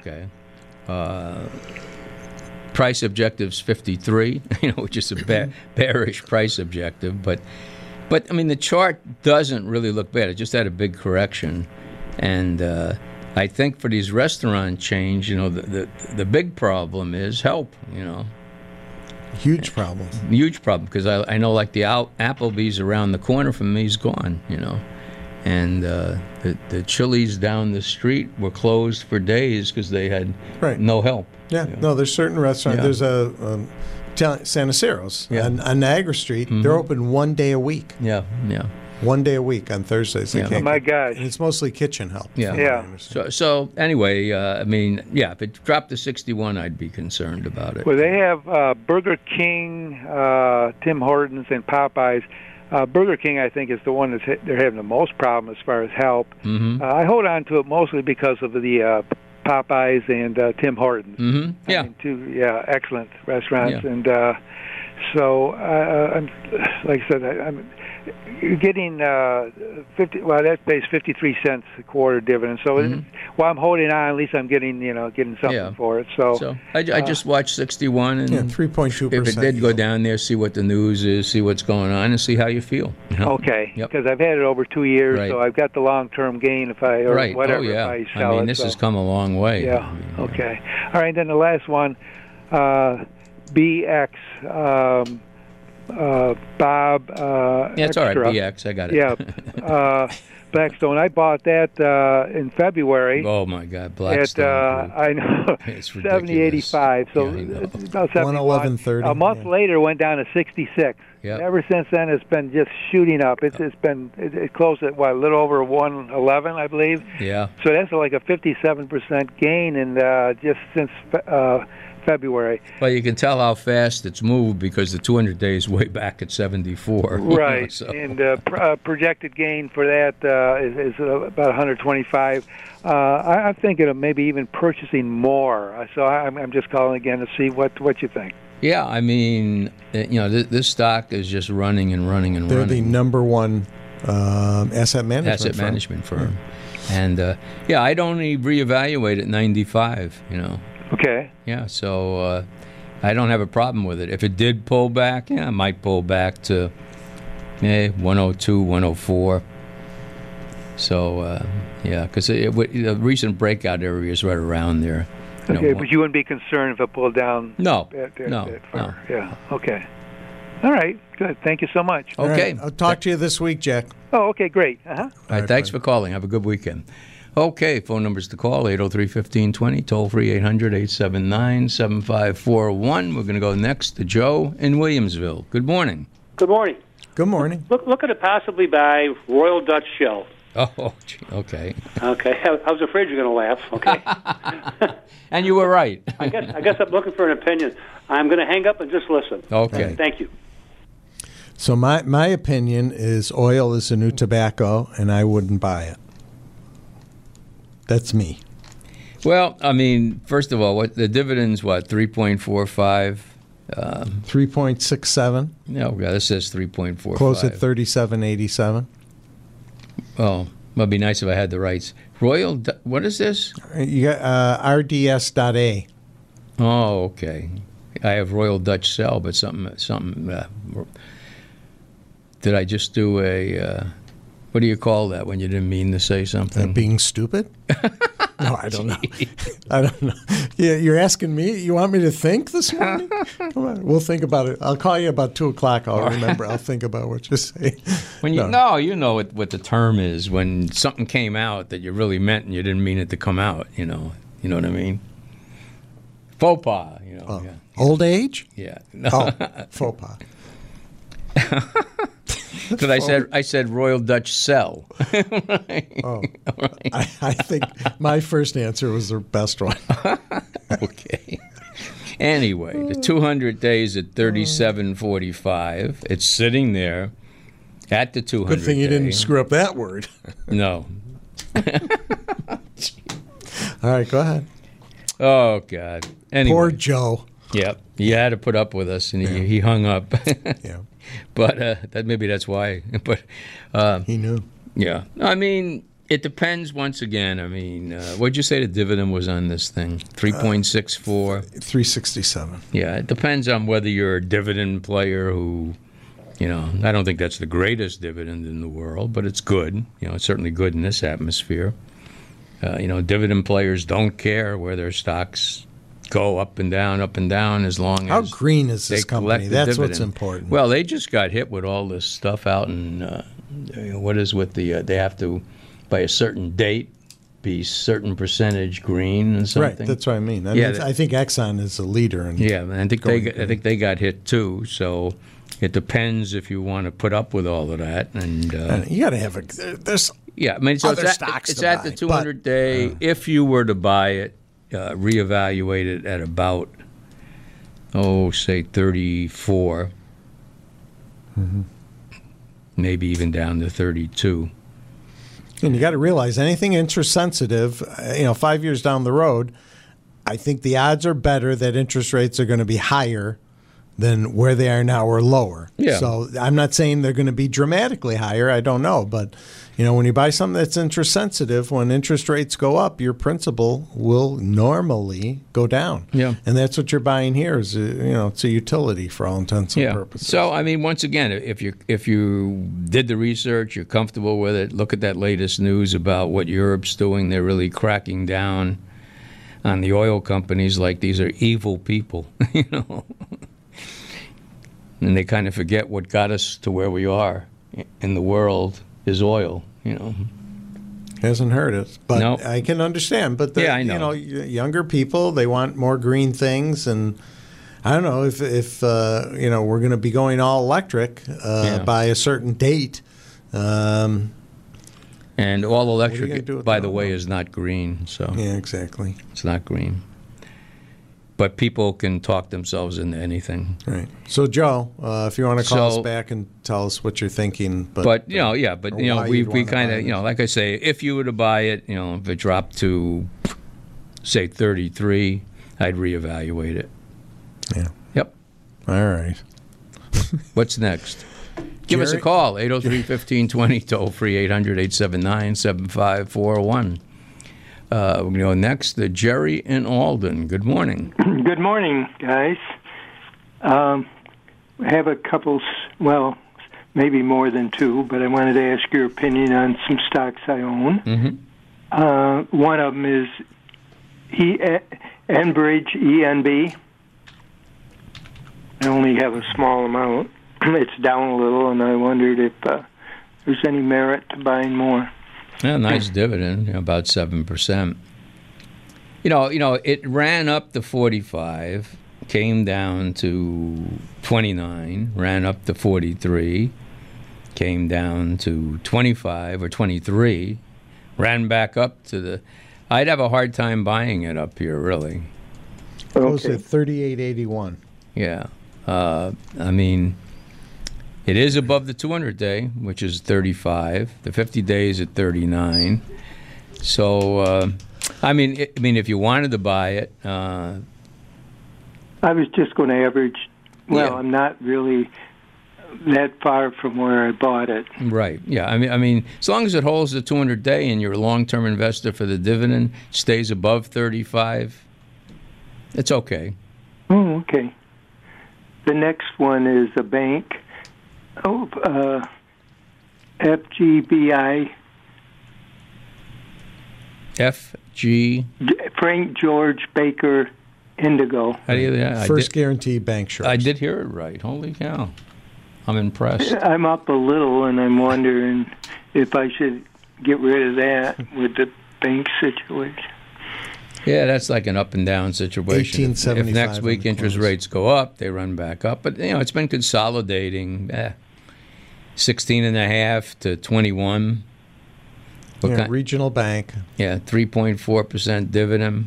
Price objective's 53, which is a bearish price objective, but I mean the chart doesn't really look bad. It just had a big correction, and I think for these restaurant chains, the big problem is help.
Huge problem.
Huge problem, because I know like the Applebee's around the corner from me is gone. And the Chili's down the street were closed for days because they had no help.
Yeah, no, there's certain restaurants. Yeah. There's a Sanicero's on Niagara Street. They're open 1 day a week.
Yeah.
1 day a week on Thursdays.
Oh my gosh!
And it's mostly kitchen help.
Yeah. So anyway, I mean, if it dropped to 61, I'd be concerned about it.
Well, they have Burger King, Tim Hortons, and Popeyes. Burger King, I think, is the one they're having the most problem as far as help. I hold on to it mostly because of the Popeyes and Tim Hortons.
Yeah.
I mean, two excellent restaurants, and so I'm like I said, I'm getting 50. Well, that pays 53 cents a quarter dividend. So while I'm holding on, at least I'm getting something for it. So
I just watched 61 and
3.2%.
If it did go down there, see what the news is, see what's going on, and see how you feel.
Okay, because I've had it over 2 years, so I've got the long-term gain if I whatever if I sell it.
I mean, this has come a long way.
Yeah. Okay. All right. Then the last one, BX. Bob.
It's all right. BX, I got it.
Yeah. Blackstone. I bought that in February.
Oh my God, Blackstone.
I know.
It's
70.85. So it's about
111.30.
A month later, went down to 66.
Yep.
Ever since then, it's been just shooting up. It closed at a little over 111, I believe.
Yeah.
So that's like a 57% gain in just since February.
Well, you can tell how fast it's moved because the 200 days way back at 74.
Right, and projected gain for that is about 125. I'm thinking of maybe even purchasing more. So I'm just calling again to see what you think.
Yeah, I mean, this stock is just running and running and
They're
running.
They're the number one asset management firm. And I'd only reevaluate at 95.
Okay.
Yeah, so I don't have a problem with it. If it did pull back, I might pull back to 102, 104. So, because the recent breakout area is right around there.
Okay, but you wouldn't be concerned if it pulled down?
No.
No. Yeah, okay. All right, good. Thank you so much.
Okay.
Right. I'll talk to you this week, Jack.
Oh, okay, great.
All right, thanks for calling. Have a good weekend. Okay, phone numbers to call, 803-1520, toll-free 800-879-7541. We're going to go next to Joe in Williamsville. Good morning.
Good morning.
Good morning.
Look at it possibly buy Royal Dutch Shell.
Oh, okay.
Okay, I was afraid you were going to laugh, okay?
And you were right.
I guess I'm looking for an opinion. I'm going to hang up and just listen.
Okay.
Thank you.
So my opinion is oil is the new tobacco, and I wouldn't buy it. That's me.
Well, I mean, first of all, what the dividend's 3.45.
3.67.
No, this says 3.45.
Close at 37.87.
Oh, might be nice if I had the rights. What is this?
You got RDS.A.
Oh, okay. I have Royal Dutch Shell, but something. Did I just do a? What do you call that when you didn't mean to say something?
Being stupid? No, I don't know. I don't know. Yeah, you're asking me? You want me to think this morning? Come on, we'll think about it. I'll call you about 2:00. I'll remember. I'll think about what you say.
When you know what the term is when something came out that you really meant and you didn't mean it to come out. You know what I mean? Faux pas. Yeah.
Old age?
Yeah.
Oh, faux pas.
Because I said Royal Dutch Shell. Right.
Oh, right. I think my first answer was the best one.
Okay. Anyway, the 200 days at 37.45. It's sitting there at the 200.
Good thing you didn't screw up that word.
No.
All right, go ahead.
Oh God. Anyway.
Poor Joe.
Yep. He had to put up with us, and he hung up.
Yeah.
But maybe that's why. But
he knew.
Yeah. I mean, it depends. Once again, I mean, what'd you say the dividend was on this thing? 3.64.
367.
Yeah. It depends on whether you're a dividend player who, I don't think that's the greatest dividend in the world, but it's good. It's certainly good in this atmosphere. Dividend players don't care where their stocks go up and down, as long as
how green is this company? That's
dividend.
What's important.
Well, they just got hit with all this stuff out in what is with the they have to by a certain date be certain percentage green and something.
Right, that's what I mean. I think Exxon is a leader.
I think they got hit too. So it depends if you want to put up with all of that, and
you got to have there's
I mean, so
other stocks.
It's at the 200-day. If you were to buy it. Reevaluate it at about, say 34, maybe even down to 32.
And you got to realize anything interest sensitive, 5 years down the road, I think the odds are better that interest rates are going to be higher than where they are now or lower.
Yeah.
So I'm not saying they're going to be dramatically higher. I don't know. But, when you buy something that's interest sensitive, when interest rates go up, your principal will normally go down.
Yeah.
And that's what you're buying here is, it's a utility for all intents and purposes.
So, I mean, once again, if you did the research, you're comfortable with it, look at that latest news about what Europe's doing. They're really cracking down on the oil companies like these are evil people, And they kind of forget what got us to where we are in the world is oil,
Hasn't hurt us, but
no.
I can understand. But
I know.
Younger people, they want more green things, and I don't know if we're going to be going all electric by a certain date.
And all electric, by the way, is not green. So
yeah, exactly,
it's not green. But people can talk themselves into anything.
Right. So, Joe, if you want to call us back and tell us what you're thinking. But
we kind of, like I say, if you were to buy it, if it dropped to, say, 33, I'd reevaluate it.
Yeah.
Yep.
All right.
What's next? Give us a call, 803-1520, toll-free 800-879-7541. We're going to go next to Jerry in Alden. Good morning.
Good morning, guys. I have a couple, maybe more than two, but I wanted to ask your opinion on some stocks I own.
Mm-hmm.
One of them is Enbridge, ENB. I only have a small amount. It's down a little, and I wondered if there's any merit to buying more.
Yeah, nice dividend, about 7%. It ran up to 45, came down to 29, ran up to 43, came down to 25 or 23, ran back up to the... I'd have a hard time buying it up here, really.
Close at 38.81.
Yeah. I mean... It is above the 200-day, which is 35. The 50 days at 39. So, I mean, if you wanted to buy it,
I was just going to average. Well,
Yeah.
I'm not really that far from where I bought it.
right? Yeah, I mean, as long as it holds the 200-day and you're a long-term investor for the dividend, stays above 35, it's okay.
Oh, okay. The next one is a bank. Oh, FGBI.
FG.
Frank George Baker Indigo.
How do you, yeah,
First Guarantee Bank Shares.
I did hear it right. Holy cow! I'm impressed.
I'm up a little, and I'm wondering if I should get rid of that with the bank situation.
Yeah, that's like an up and down situation. If
1875
next week
on the
interest
close.
rates go up, they run back up. But it's been consolidating. 16.5 to 21.
Yeah, regional bank.
Yeah, 3.4% dividend.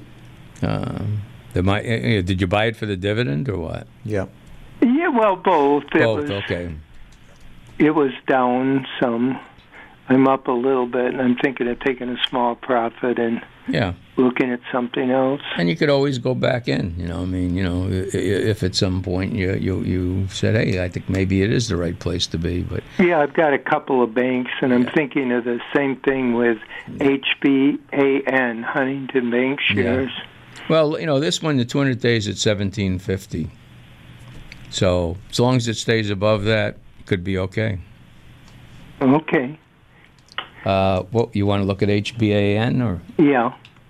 Did you buy it for the dividend or what?
Yeah.
Yeah, well, both.
Both. Okay.
It was down some. I'm up a little bit, and I'm thinking of taking a small profit and
Yeah.
looking at something else.
And you could always go back in. If at some point you said, "Hey, I think maybe it is the right place to be," but
Yeah, I've got a couple of banks, and I'm thinking of the same thing with HBAN, Huntington Bank Shares.
well, this one, the 200 days at 17.50. So as long as it stays above that, it could be okay.
Okay.
What you want to look at HBAN or
Yeah.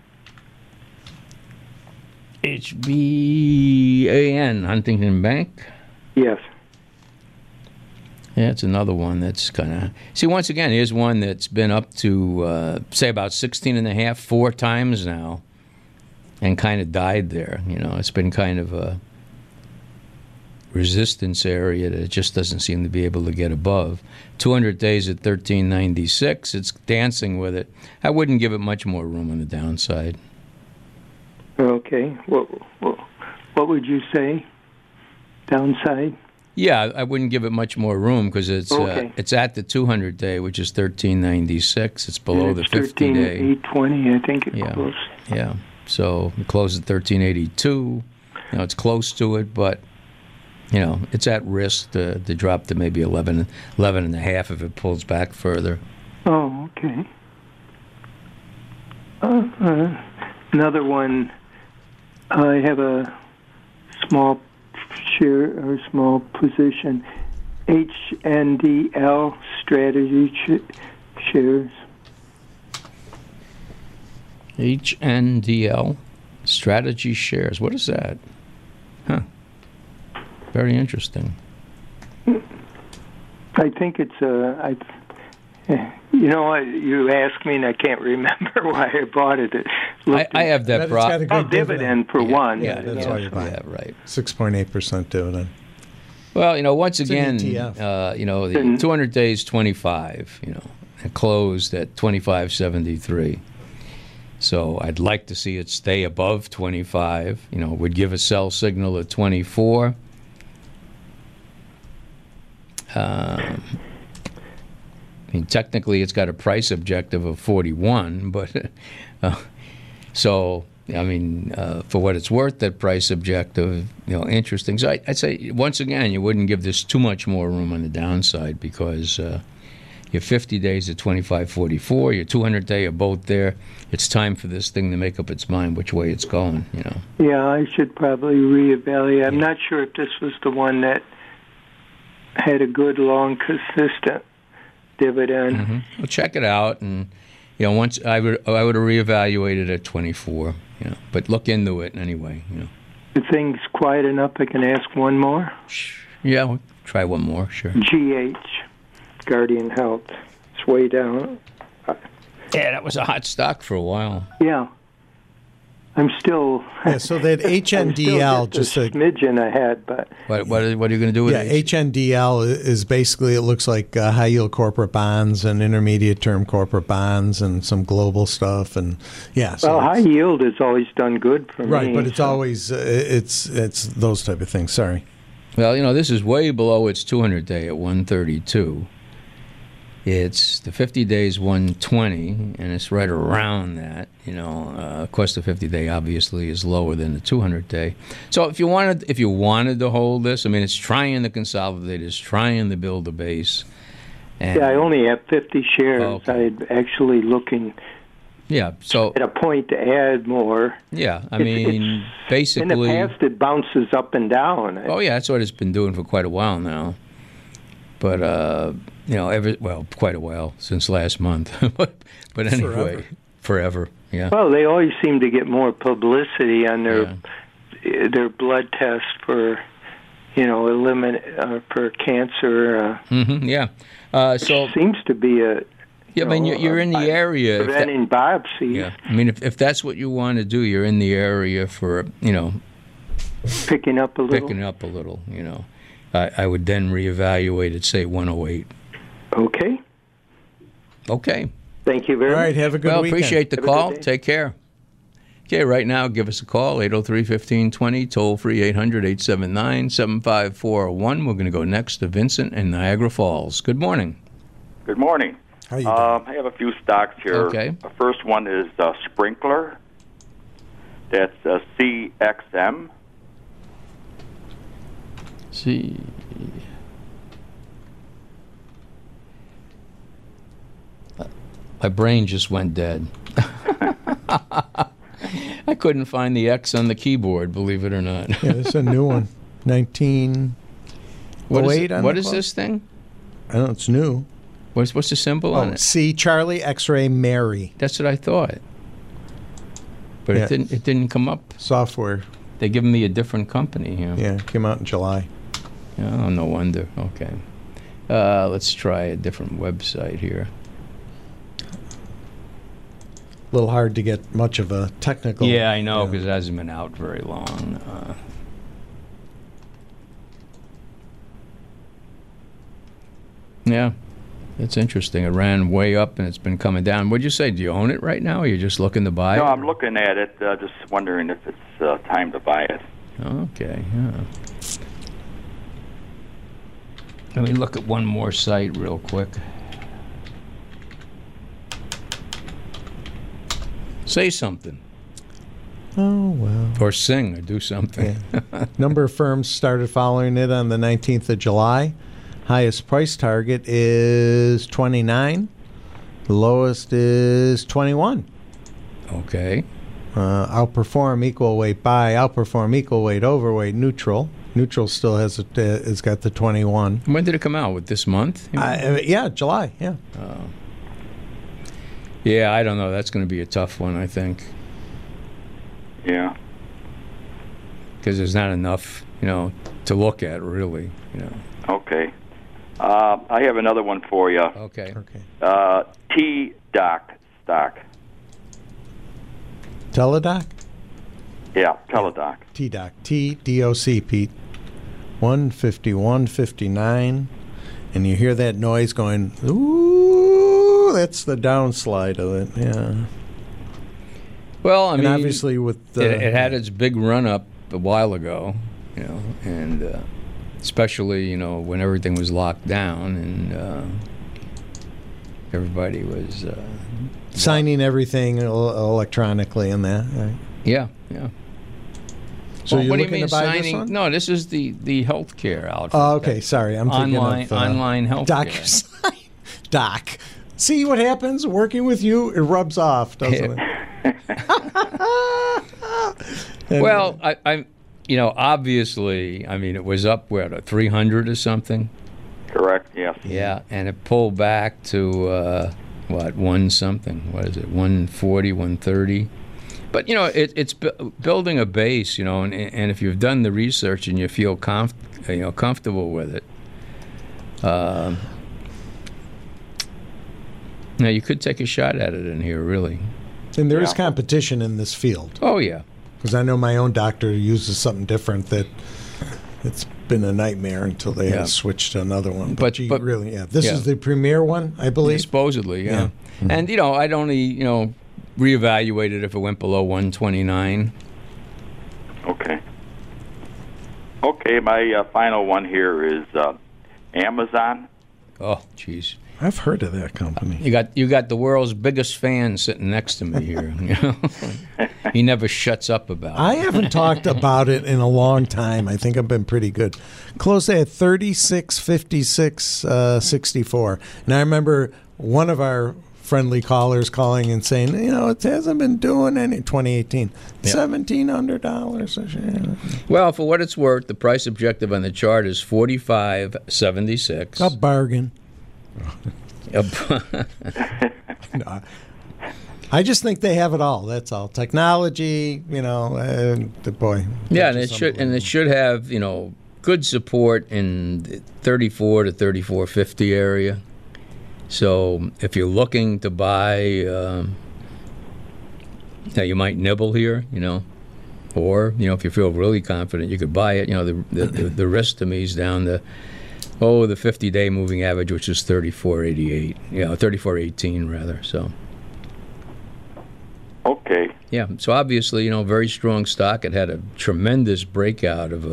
HBAN, Huntington Bank?
Yes.
Yeah, it's another one that's kind of... See, once again, here's one that's been up to, say, about 16.5, 4 times now, and kind of died there. It's been kind of a resistance area that it just doesn't seem to be able to get above. 200 days at 13.96, it's dancing with it. I wouldn't give it much more room on the downside.
Okay. What would you say? Downside?
Yeah, I wouldn't give it much more room because it's
Okay.
it's at the 200 day, which is 13.96. It's below
And
the
it's
50 day.
13,820, I think it
Yeah.
closed.
Yeah. So it closed at 13.82. It's close to it, but it's at risk to drop to maybe 11 and a half if it pulls back further.
Oh, okay. Another one. I have a small share or small position. HNDL Strategy Shares.
HNDL Strategy Shares. What is that? Huh. Very interesting.
I think it's you asked me and I can't remember why I bought it.
I have that
It's got a good
dividend for one.
Yeah,
that's why you buy it.
Yeah, right.
6.8% dividend.
Well, once
It's an
again,
ETF.
the 200 days 25, it closed at 25.73. So I'd like to see it stay above 25. Would give a sell signal at 24. Technically, it's got a price objective of 41, but for what it's worth, that price objective, interesting. So I'd say, once again, you wouldn't give this too much more room on the downside because your 50 days at 25.44, your 200 day are both there. It's time for this thing to make up its mind which way it's going.
Yeah, I should probably reevaluate. I'm not sure if this was the one that had a good, long, consistent dividend.
Mm-hmm. Well, check it out, and once I would have reevaluated at 24. But look into it anyway.
The thing's quiet enough. I can ask one more.
Yeah, we'll try one more. Sure.
GH, Guardian Health. It's way down.
Yeah, that was a hot stock for a while.
Yeah. I'm still.
Yeah, so that HNDL,
just a smidgen ahead, but
what are you going to do with it?
HNDL is basically, it looks like high yield corporate bonds and intermediate term corporate bonds and some global stuff, and
well, high yield has always done good for me.
Right, but it's always it's those type of things. Sorry.
Well, this is way below its 200 day at 132. It's the 50 days 120, and it's right around that. Of course, the 50-day obviously is lower than the 200-day. So if you wanted to hold this, I mean, it's trying to consolidate, it's trying to build a base. And,
I only have 50 shares.
Okay.
I'm actually looking.
Yeah, so
at a point to add more.
Yeah, I mean, basically
in the past it bounces up and down.
Oh yeah, that's what it's been doing for quite a while now. But quite a while since last month. But anyway, forever. Yeah.
Well, they always seem to get more publicity on their blood test for for cancer.
Yeah. So
seems to be a.
Yeah, I mean, you're in the area.
Preventing biopsies.
Yeah, I mean, if that's what you want to do, you're in the area for,
picking up a
little. I would then reevaluate at, say, 108.
Okay.
Okay.
Thank you very much.
All right, have a good weekend.
Appreciate the call. Take care. Okay, right now, give us a call, 803-1520, toll-free 800-879-7541. We're going to go next to Vincent in Niagara Falls. Good morning.
Good morning.
How you doing?
I have a few stocks here.
Okay.
The first one is Sprinkler. That's CXM.
See. My brain just went dead. I couldn't find the X on the keyboard, believe it or not.
Yeah, it's a new one. 1908 on
What
the
is
clock?
this thing?
I don't know, it's new.
What's the symbol on it?
C, Charlie, X-ray, Mary.
That's what I thought. But
Yeah.
it didn't come up.
Software.
They given me a different company here.
Yeah, came out in July.
Oh, no wonder. Okay. Let's try a different website here.
A little hard to get much of a technical.
Yeah, I know, because it hasn't been out very long. Yeah, it's interesting. It ran way up and it's been coming down. What'd you say? Do you own it right now, or you're just looking to buy it?
No, I'm looking at it, just wondering if it's time to buy it.
Okay, yeah. Let me look at one more site real quick. Say something.
Oh, well.
Or sing or do something.
Yeah. Number of firms started following it on the 19th of July. Highest price target is 29. The lowest is 21.
Okay.
Outperform, equal weight buy, outperform, equal weight, overweight, neutral. Neutral still has got the 21.
When did it come out? With this month?
Yeah, July. Yeah.
Yeah, I don't know. That's going to be a tough one, I think.
Yeah.
Because there's not enough, to look at, really.
Okay. I have another one for you.
Okay.
T-Doc stock.
Teladoc?
Yeah, Teladoc.
T-Doc. T-D-O-C, Pete. 151.59. And you hear that noise going, ooh, that's the downslide of it. Yeah.
Well, I mean,
obviously with
it had its big run up a while ago, and especially when everything was locked down and everybody was
signing everything electronically and that. Right?
Yeah.
So
well,
you're
what do you
looking
mean
to buy
signing?
this one?
No, this is the healthcare outfit.
Oh, okay. Sorry, I'm thinking of
online healthcare.
Doc. See what happens working with you? It rubs off, doesn't it?
Well, I obviously, I mean, it was up at 300 or something.
Correct. Yes.
Yeah, and it pulled back to one something? What is it? 140, 130. But it's building a base, and if you've done the research and you feel comfortable with it, now you could take a shot at it in here, really.
And there is competition in this field.
Oh yeah,
because I know my own doctor uses something different that it's been a nightmare until they had switched to another one. But really, this is the premier one, I believe.
Supposedly, yeah. Mm-hmm. And I'd only reevaluate it if it went below 129.
Okay, my final one here is Amazon.
Oh, jeez.
I've heard of that company.
You got the world's biggest fan sitting next to me here. You know? He never shuts up about it.
I haven't talked about it in a long time. I think I've been pretty good. Close at 36, 56, 64. And I remember one of our friendly callers calling and saying, you know, it hasn't been doing any 2018. Yep. $1,700 a share.
Well, for what it's worth, the price objective on the chart is 45.76.
A bargain. No, I just think they have it all. That's all. Technology, you know, boy.
Yeah, and it should have, you know, good support in the 34 to 34.50 area. So if you're looking to buy, now you might nibble here, you know, or, you know, if you feel really confident, you could buy it. You know, the risk to me is down to, the 50-day moving average, which is 34.88. Yeah, 34.18 rather. So.
Okay.
Yeah. So obviously, you know, very strong stock. It had a tremendous breakout of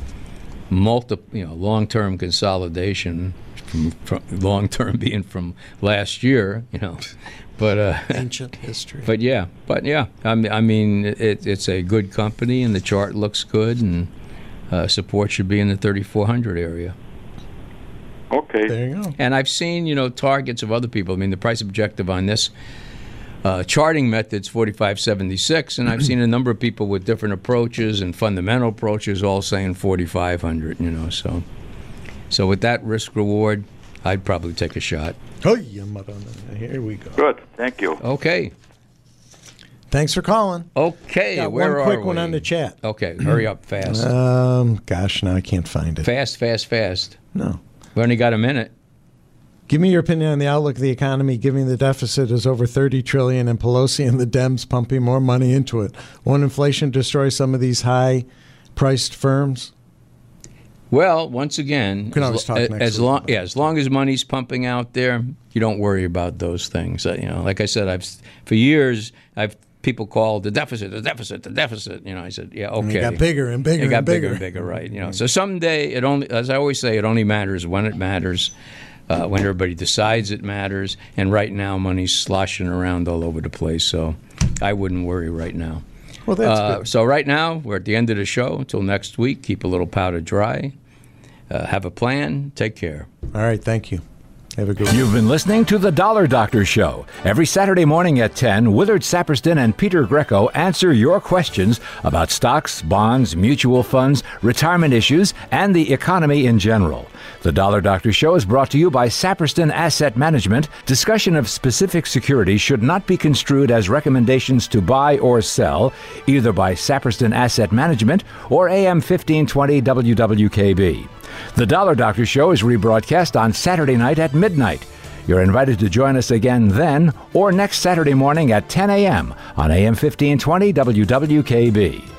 long-term consolidation. From long-term being from last year, you know, but
ancient history.
But yeah, I mean, it's a good company, and the chart looks good, and support should be in the 3,400 area.
Okay.
There you go.
And I've seen, you know, targets of other people. I mean, the price objective on this charting method's 45.76, and I've seen a number of people with different approaches and fundamental approaches all saying 4,500. You know, so with that risk reward, I'd probably take a shot.
Here we go.
Good. Thank you.
Okay.
Thanks for calling.
Okay.
Got
where
one quick
are
one
we?
on the chat.
Okay. Hurry up, fast.
Gosh, now I can't find it.
Fast.
No.
We only got a minute.
Give me your opinion on the outlook of the economy, given the deficit is over $30 trillion and Pelosi and the Dems pumping more money into it. Won't inflation destroy some of these high-priced firms?
Well, once again, as long as money's pumping out there, you don't worry about those things. You know, like I said, for years people called the deficit. You know, I said, yeah, okay.
And it got bigger and bigger.
It got bigger
and
and bigger, right? You know, so someday as I always say, it only matters when it matters. When everybody decides it matters, and right now money's sloshing around all over the place, so I wouldn't worry right now.
Well, that's good.
So right now, we're at the end of the show. Until next week, keep a little powder dry. Have a plan. Take care.
All right, thank you. Have a good one.
You've been listening to The Dollar Doctor Show. Every Saturday morning at 10, Willard Saperston and Peter Greco answer your questions about stocks, bonds, mutual funds, retirement issues, and the economy in general. The Dollar Doctor Show is brought to you by Saperston Asset Management. Discussion of specific securities should not be construed as recommendations to buy or sell, either by Saperston Asset Management or AM 1520 WWKB. The Dollar Doctor Show is rebroadcast on Saturday night at midnight. You're invited to join us again then or next Saturday morning at 10 a.m. on AM 1520 WWKB.